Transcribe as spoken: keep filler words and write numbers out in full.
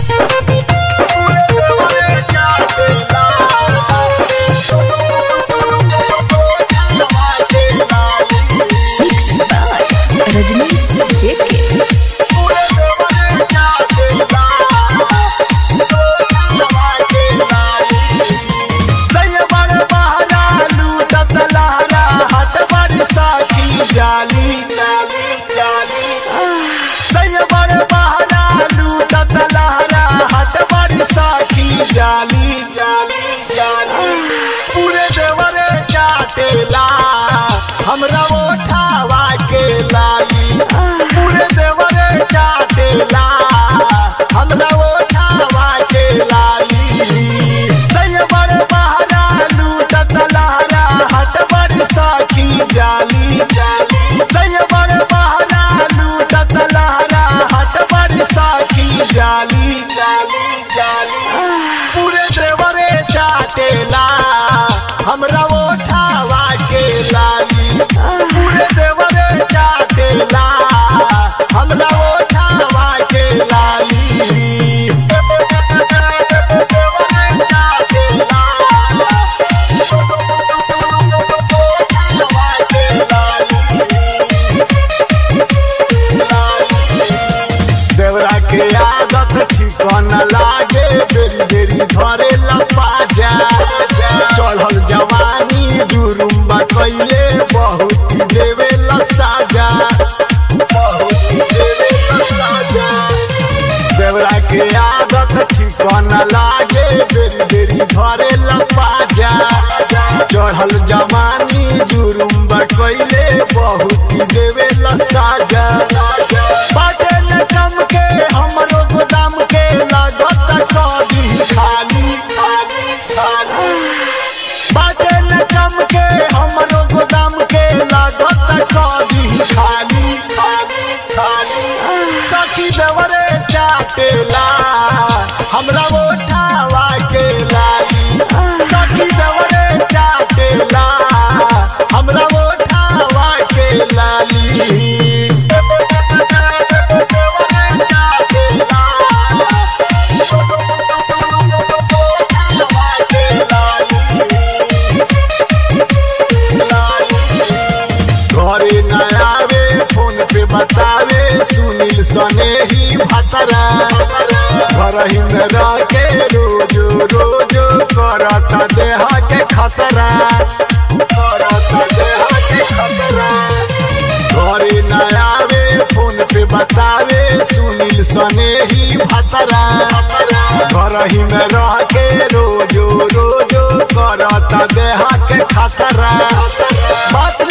जाली जाली जाली पूरे देवरे चाटेला हमरा ओठावा के लाली पूरे देवरे चाटेला हमरा ओठावा के लाली दय बड़े बहरा लूटत लहरा हट बड़ी साखी जाली जाली दय बड़े बहरा लूटत लहरा हट बड़ी साखी जाली जाली जाली पूरे देवरे चाटेला हमरा ओठावा के लाली पूरे देवरे चाटेला हमरा ओठावा के लाली देवरा के आदत ठिकाना लागे बेरी बेरी धरे लपाजा चढ़ल जवानी जुरुम्बा कैले बहुत देवे लसाजा बहुत देवे लसाजा देवरा के आदत ठिकाना लागे बेरी बेरी धरे लपाजा चढ़ल जवानी जुरुम्बा कैले बहुत देवे लसाजा बाटे न कम के हमरो गोदाम के लागत कभी खाली खाली खाली बाटे न कम के हमरो गोदाम के लागत कभी खाली खाली खाली सखी देवरे चाटेला हमरा ओठावा के लाली सखी देवरे चाटेला हमरा ओठावा के लाली घरे न आवे फोन पे बतावे सुनील सने ही भतरा घर ही में रह के रोज रोज करत देह के खतरा करत देह के खतरा घरे न आवे फोन पे बतावे सुनील सने ही भतरा घर ही में रह के रोज रोज करत देह के खतरा।